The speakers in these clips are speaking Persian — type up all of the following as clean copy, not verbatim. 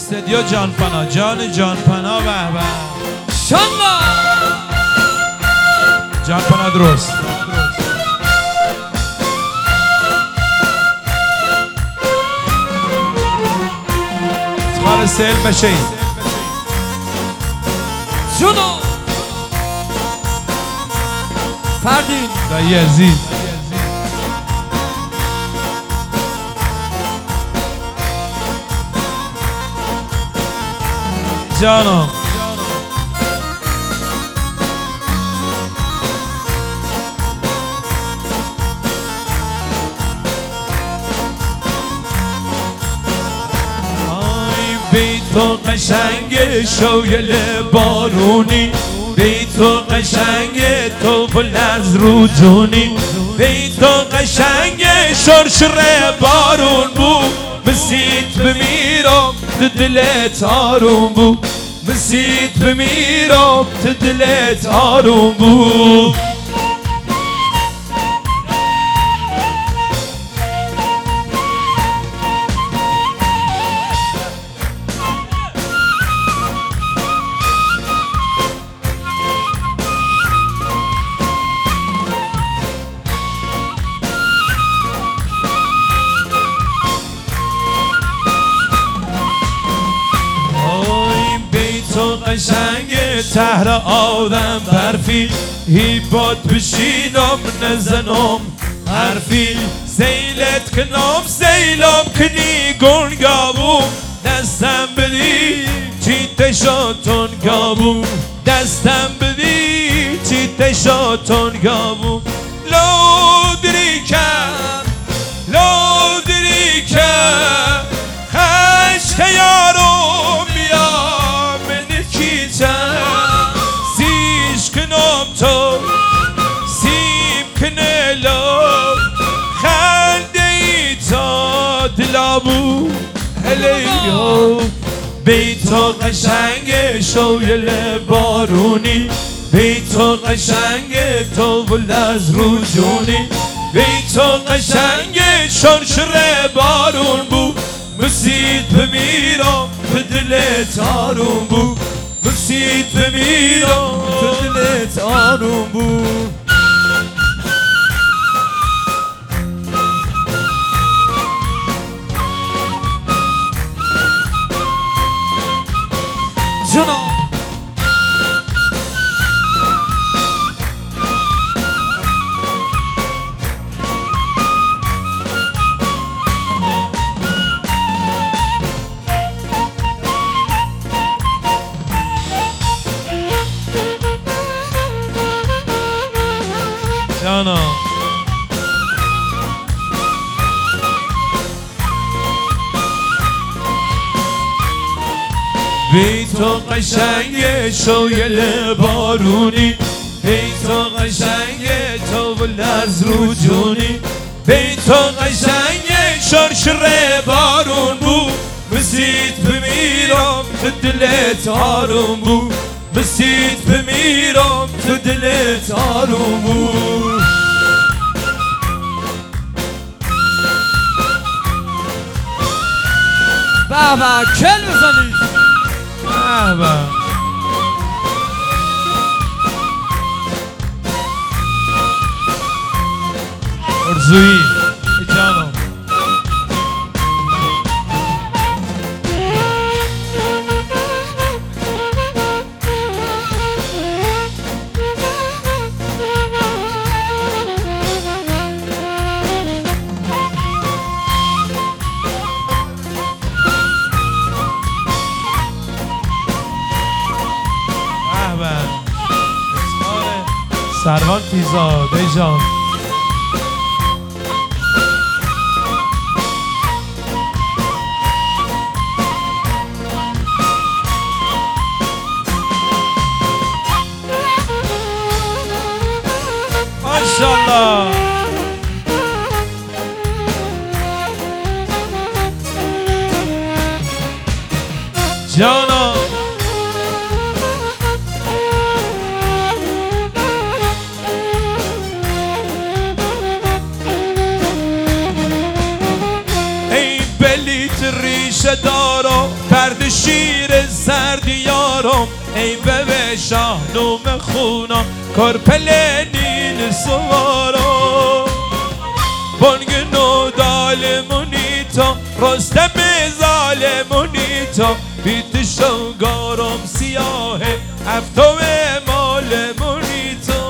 استدیو جانپنا، جان جانپنا. به به شانلا جانپنا درست. افتخار سیل بشه جونو فردین دایی عزیز. جانم بی تو قشنگ شوگل بارونی، بی تو قشنگ تو بلرز رو جونی، بی تو قشنگ شرشر بارون بود، مسیت بمیرم تو دلت آروم بود، مسیت بمیرم تو دلت آروم بود. قشنگ تهر آدم برفی، هیبات بشینم نزنم حرفی، سیلت کنم سیلم کنی گنگابو، دستم بدی چی تشاتون گابو، دستم بدی چی تشاتون گابو. لو دری کم لو دری کم خشک یارم بیا سیش کنم تو سیم کنلو خنده ای تا دلابو هلیو. بی تو قشنگ شویل بارونی، بی تو قشنگ تو بلز رو جونی، بی تو قشنگ شرشر بارون بود، مسیت بمیرم به دلت آروم بود، مسیت بمیرم به دلت آروم بود. جونو جانا بی تو قشنگ شویل بارونی، بی تو قشنگ تو بلرز رو جونی، بی تو قشنگ شرشر بارون بود، مسیت بمیرم تو دلت آروم بود، مسیت بمیرم تو دلت آروم بود. بابا کل بزنید بابا ارزویی جانم سروان تیزاده جان ماشاءالله. جانا ای بلیت ریشه دارا پرد شیر زرد یارم ای به شاهنوم خونا کرپل نیل سوارم بانگنو دالمونیتا رستم ظالمونیتا بیت شوگارم سیاه افتو مالمونیتا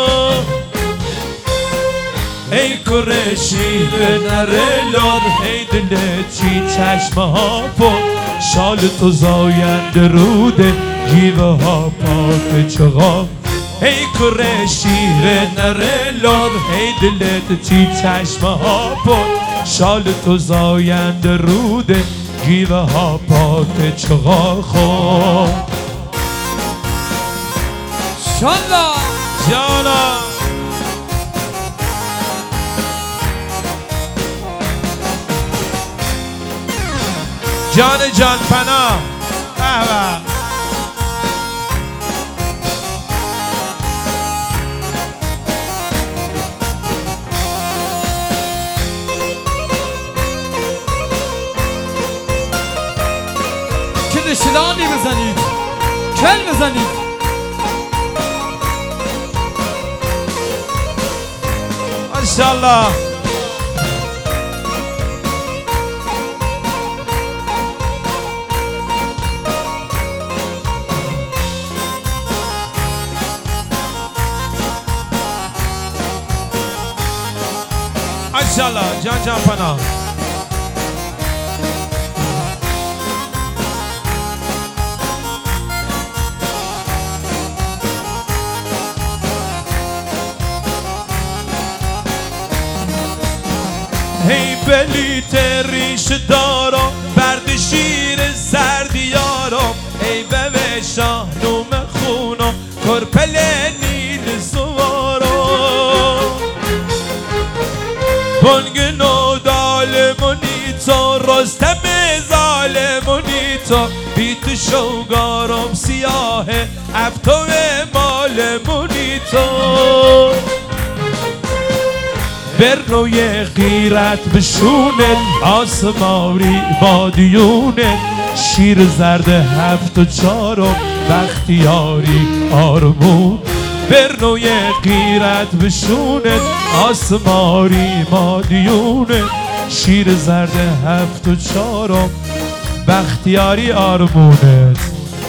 ای کرشی به نرلار ای دلت چی چشمه ها پر شال تو زاینده روده گیوه ها پاک چغا ای کرشی به نرلار ای دلت چی چشمه ها پر شال تو زاینده روده گیوه ها پاک چغا خو شانلا جانا جان جان پناه احوه که دشلانی بزنید کل بزنید ماشاءالله ماشاءالله جان جان پناه هی بلیت ریش دارم برد شیر زرد یارم ای به شاهنوم خونم کرپل نیل سوارم بانگنو دالمونیتا رستم ظالمونیتا بیت شوگارم سیاه افتو مالمونیتا بر روی غیرت بشونه آسماری بادیونه شیر زرد هفت و چارم بختیاری آرمون بر روی غیرت بشونه آسماری مادیونه شیر زرد هفت و چارم بختیاری آرمونت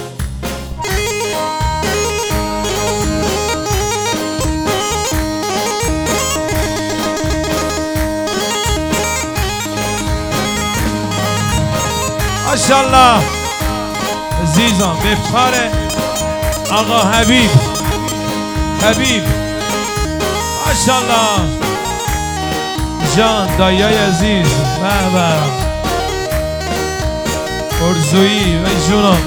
ماشاءالله عزیزان به افتخار آقا حبیب ماشاءالله جان دایای عزیز بابا ارزویی و جونم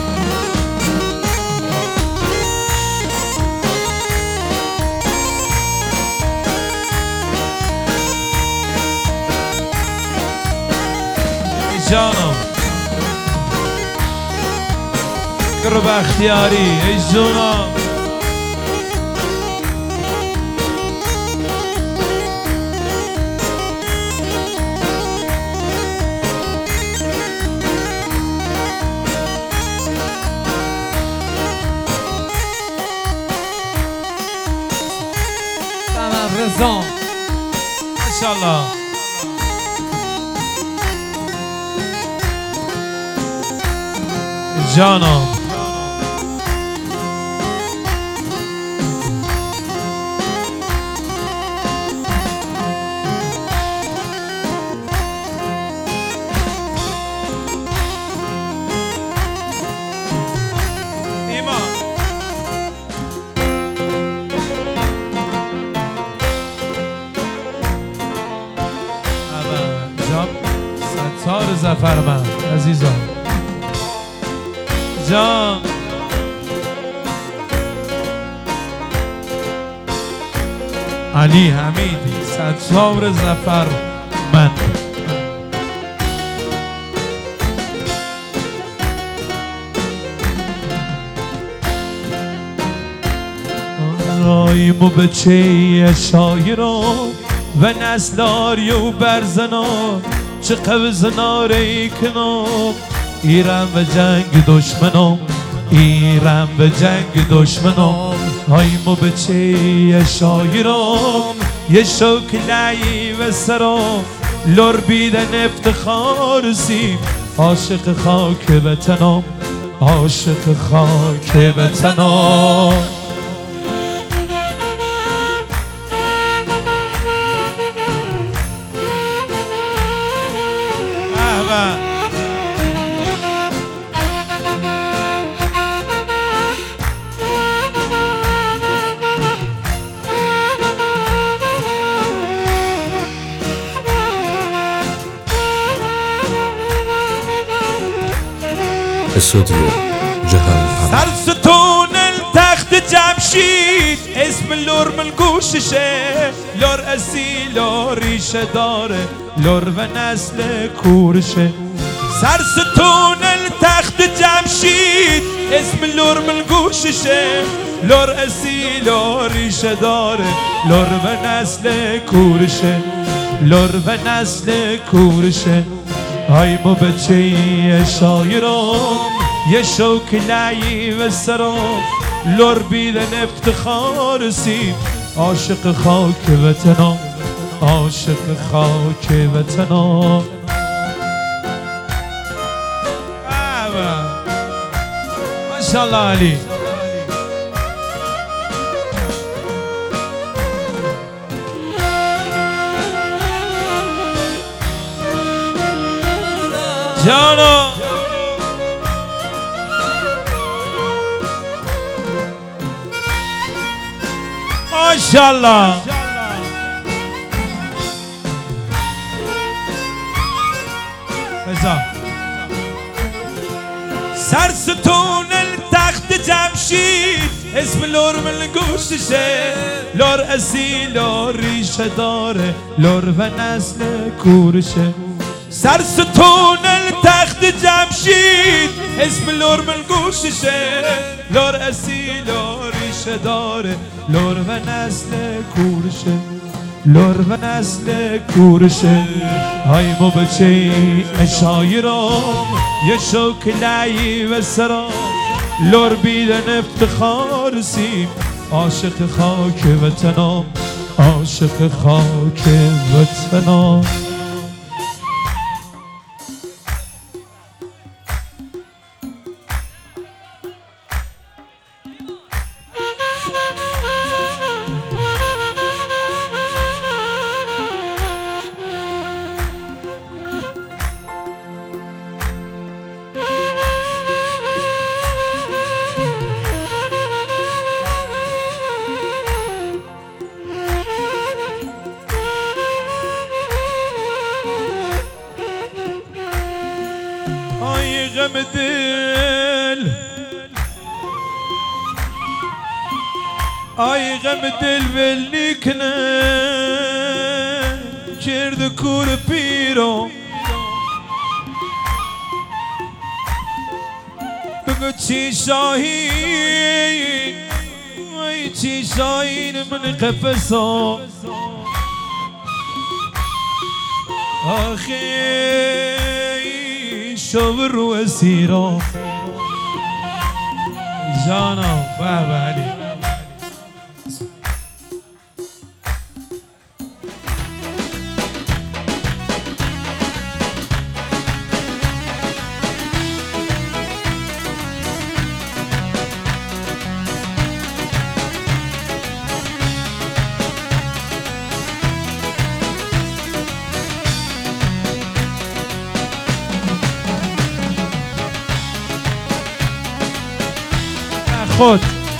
جانم رو بختیاری ای جونم تمام رضا ماشاءالله جانم ستار زفر من عزیزان جان علی حمیدی ستار زفر من رایمو به چه شایران و نسلاری و برزنا چه قوز ناره کنم ایرم و جنگ دشمنم ایرم و جنگ دشمنم هایمو به چه شایرم یه شکلی و سرم لور بیدن افتخار سیم عاشق خاک وطنم عاشق خاک وطنم استوديو جهان سرستون التخت جمشید اسم لور ملگوششه لور اصیل و ریشه داره لور و نسل کورشه سرستون التخت جمشید اسم لور ملگوششه لور اصیل و ریشه داره لور و نسل کورشه لور و نسل کورشه های ما بچه شایرم یه شوکلایی و سرم لور بیدن افتخار سیم عاشق خاک وطنم عاشق خاک وطنم ماشاءالله علی جانا ماشاءالله بزا سرستون التخت جمشید اسم لور ملگوششه لور اصیل و ریشه داره لور و نسل کورشه سرستون التخت جمشید اسم لور ملگوششه لور اصیل و ریشه داره لور و نسل کورشه لور و نسل کورشه های ما بچه شایرم یه شکلی و سرم لور بیدن افتخار سیم عاشق خاک وطنم عاشق خاک وطنم آی غم دل آی غم دل ولی کنه کرد کور پیرو بگو چی شاهین ای چی شاهین من قفصا آخی شو رو اسیرا جانا بابا علی خود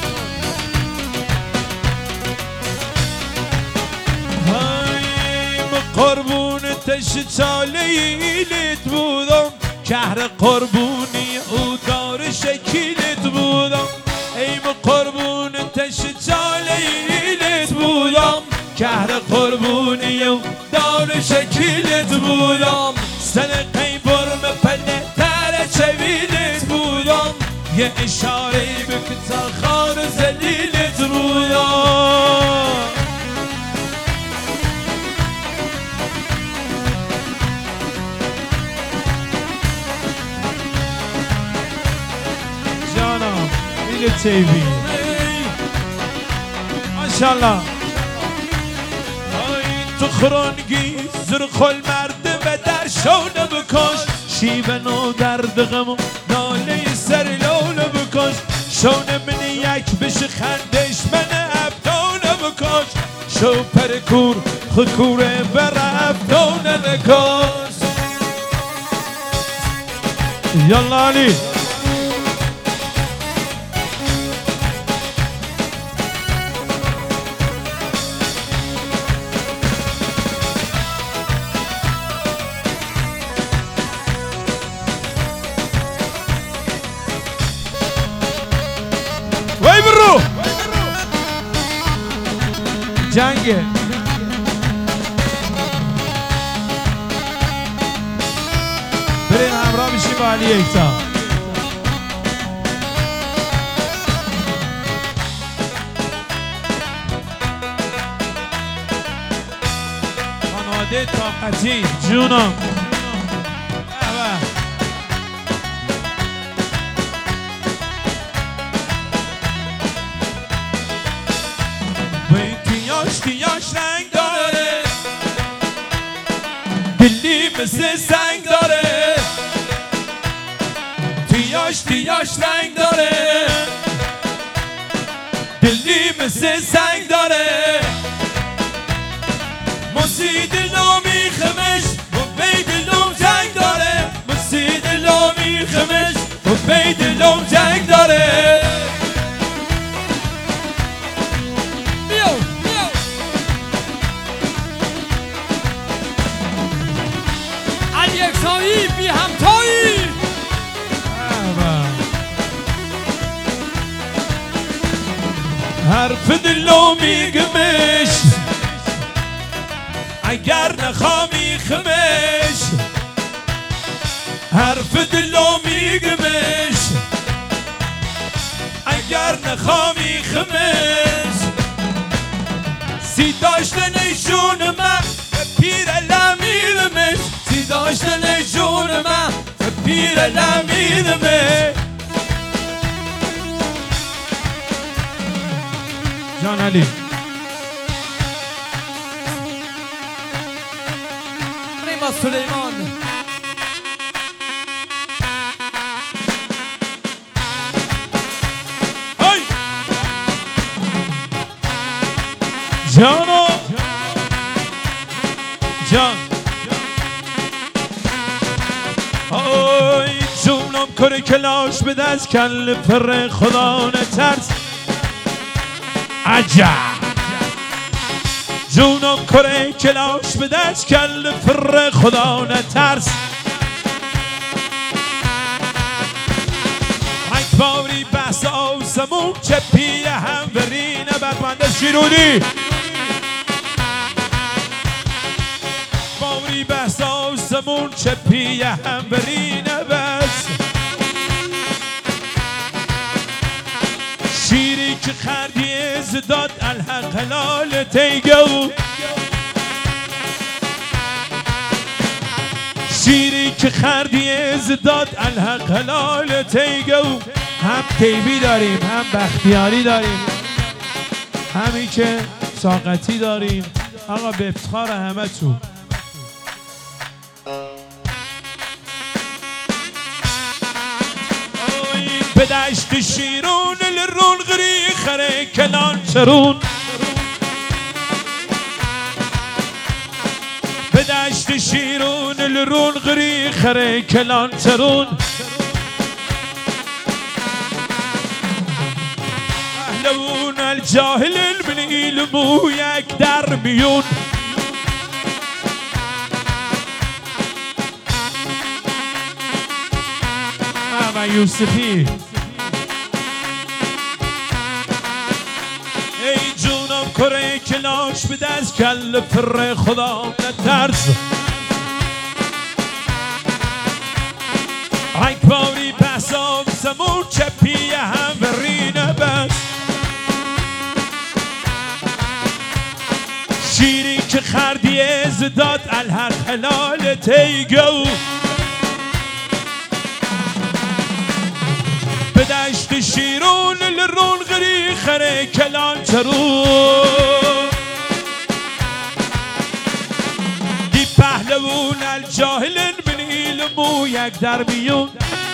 قربون تش چالیلت بودم کهر قربونی او دار شکیلت بودم ایم قربون تش چالیلت بودم کهر قربونی او دار شکیلت بودم سلقی برم پله تر چویلت بودم یه اشاره بکتا خار زلیلت بودم اسماعیل تیبی ماشاءالله تو خرانگی زر خل مرد و در شونه بکش شیوه نو درد غم و ناله سر لوله بکش شونه من یک بشه خندش من ابدانه بکش شو پرکور خکوره بر ابدانه بکش یالله علی وای برو جنگه بریم همراه بشیم با علی یکتا خانواده طاقتی جونم تیاش رنگ داره دلی مثل سنگ داره تیاش رنگ داره دلی مثل سنگ داره موسی دلو میخمش و بی دلو جنگ داره موسی دلو میخمش و بی دلو جنگ داره یکسایی بی همتایی حرف دلو میگمش اگر نخوامی خمش حرف دلو میگمش اگر نخوامی خمش سی داشتن ایشون من پیر لمیرمش سی داشتن ایشون من پیر لمیرمش جان علی ریما سلیمان های جانو جان آی جونم کره کلاش به دست کل پر خدا نترس عجب جونم کره کلاش به دست کل پر خدا نترس اکباری بحث آسمون چپی هم برینه بدمنده شیرونی باری بحث آسمون چپی هم برینه بس شیری که خردی ازداد الحق حلال تیگو شیری که خردی ازداد الحق حلال تیگو هم تیبی داریم هم بختیاری داریم همی که ساقتی داریم آقا به افتخار همه تو به دشت شیرون لرون غری خره کلان چرون به دشت شیرون لرون غری خره کلان چرون اهلون الجاهل المنیل مو یک در میون و یوسفی ای جونم کره کلاش به دست کل پر خدا نترس اکباری پس آفسمون چپی هم برینه بس شیری که خردی ازداد الحق حلال تیگو به دشت شیرون لرون غری خره کلانچرو دی پهلوون الجاهلن بنیل مو یک در میون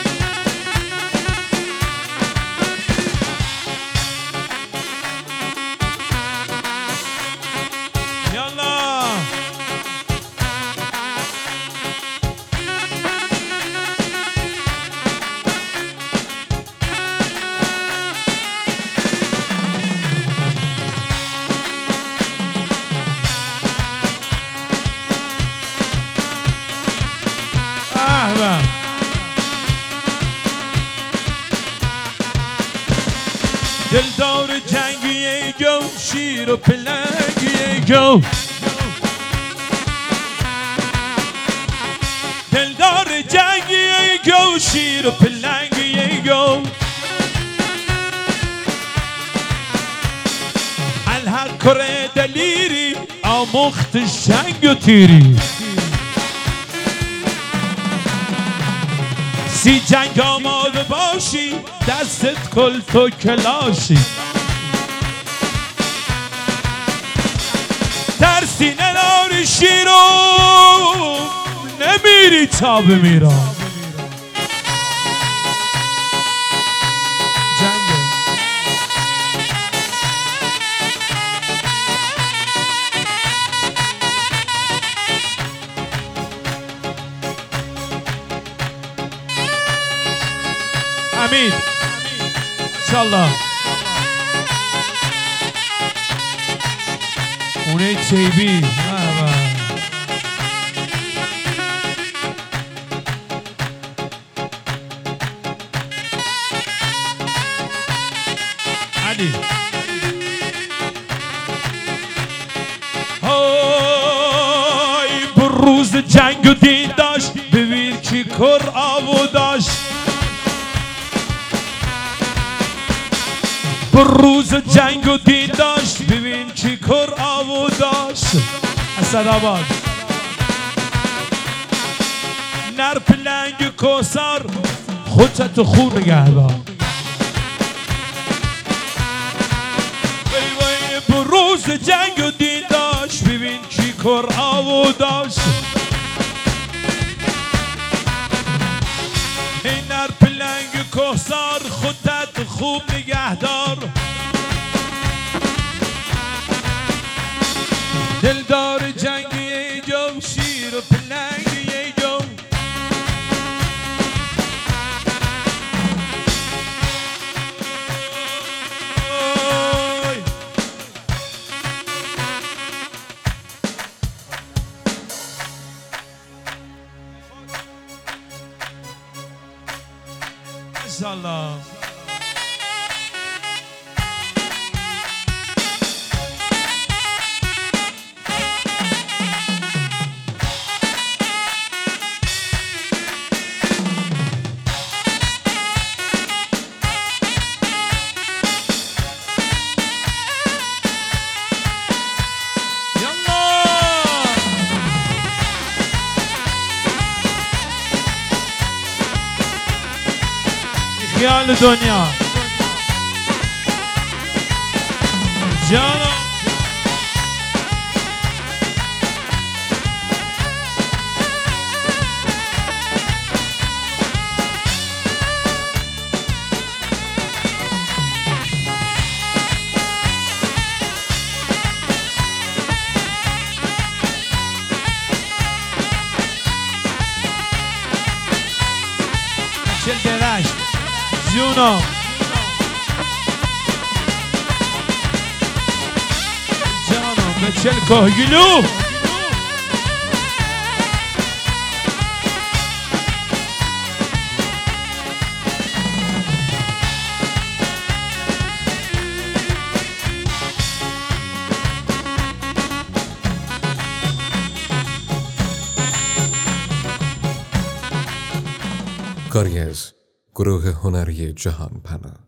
دلدار جنگی گو شیر و پلنگی گو دلدار جنگی گو شیر و پلنگی گو الحق کره دلیری آموخت شنگ و تیری سی جنگ آماده باشی دستت کل تو کلاشی ترسی نناری شیرو نمیری تا بمیرم امید انشالله اونه چیبی علی های بروز جنگ و دین داشت ببین کی کر آبو داشت روز جنگ و دید داشت ببین چی کر آبو داشت اسدآباد نر پلنگ کوسار خودت خون نگه دار روز جنگ و دید داشت ببین چی کر آبو داشت این نر پلنگ کوسار خودت خوب نگه دار دلدار جنگی جو شیر و پلنگی جو انشالله خیال دنیا جانا چل درشت جونو جانو به چل کهگلو کاری از گروه هنری جهان پناه